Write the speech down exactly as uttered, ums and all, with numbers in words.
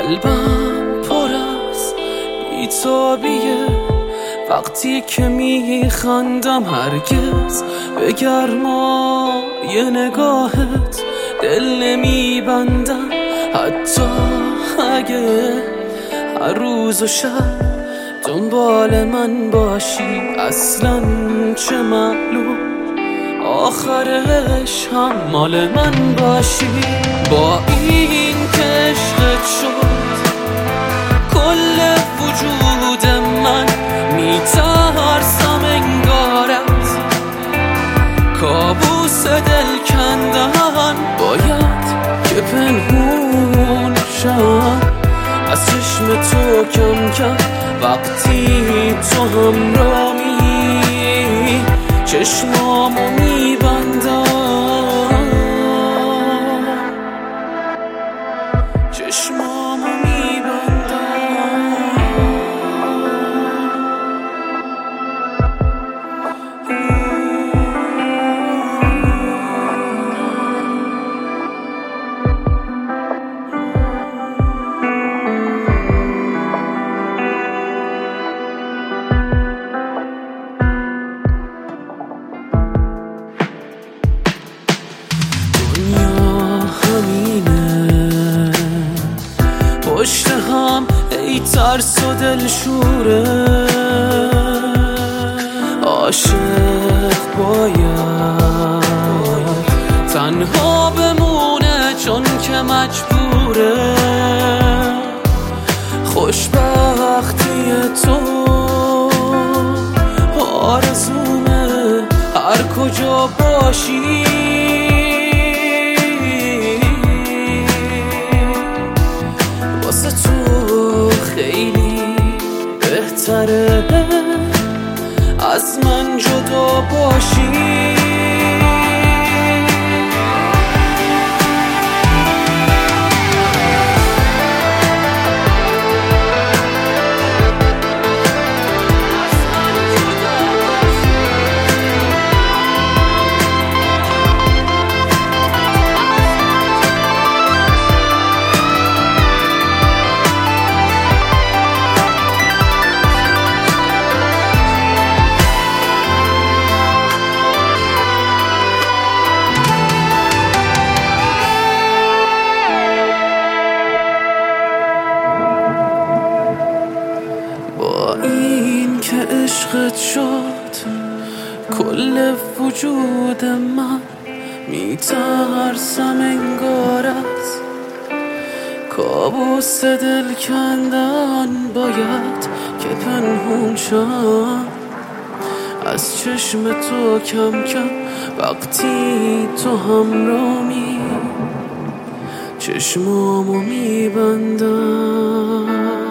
قلبم پر از بی‌تابیه وقتی که میخندم، هرگز به گرمای نگاهت دل نمیبندم. حتی اگه هر روز و شب دنبال من باشی، اصلا چه معلوم آخرش هم مال من باشی. با این که عشقت شد کل وجود من، میترسم انگار از کابوس دل کندن باید که پنهون شم از چشم تو کم کم. وقتی تو همراهی چشمامو میبندم، چشمامو میبندم. پشت هم ای ترس و دلشوره، عاشق باید تنها بمونه چون که مجبوره. خوشبختی تو آرزومه هر کجا باشی، خیلی بهتره از من جدا باشی. با این که عشقت شد کل وجود من، میترسم انگار از کابوس دل کندن باید که پنهون شم از چشم تو کم کم. وقتی تو همراهی چشمامو میبندم.